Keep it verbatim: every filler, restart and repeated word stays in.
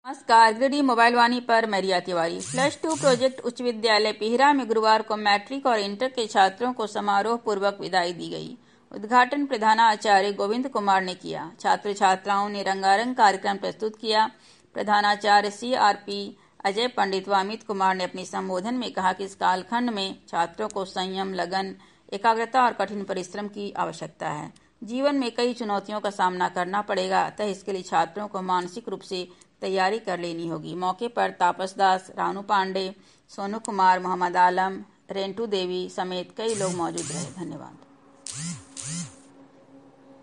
नमस्कार, गिरिडीह मोबाइल वाणी पर मैं Riya Tiwari. Plus two project उच्च विद्यालय पिहरा में गुरुवार को मैट्रिक और इंटर के छात्रों को समारोह पूर्वक विदाई दी गई। उद्घाटन प्रधानाचार्य गोविंद कुमार ने किया। छात्र छात्राओं ने रंगारंग कार्यक्रम प्रस्तुत किया। प्रधानाचार्य C R P Ajay Pandit व अमित कुमार ने अपने संबोधन में कहा कि इस कालखंड में छात्रों को संयम, लगन, एकाग्रता और कठिन परिश्रम की आवश्यकता है। जीवन में कई चुनौतियों का सामना करना पड़ेगा, अतः इसके लिए छात्रों को मानसिक रूप से तैयारी कर लेनी होगी। मौके पर तापस दास, रानू पांडे, सोनू कुमार, मोहम्मद आलम, रेंटू देवी समेत कई लोग मौजूद रहे। धन्यवाद।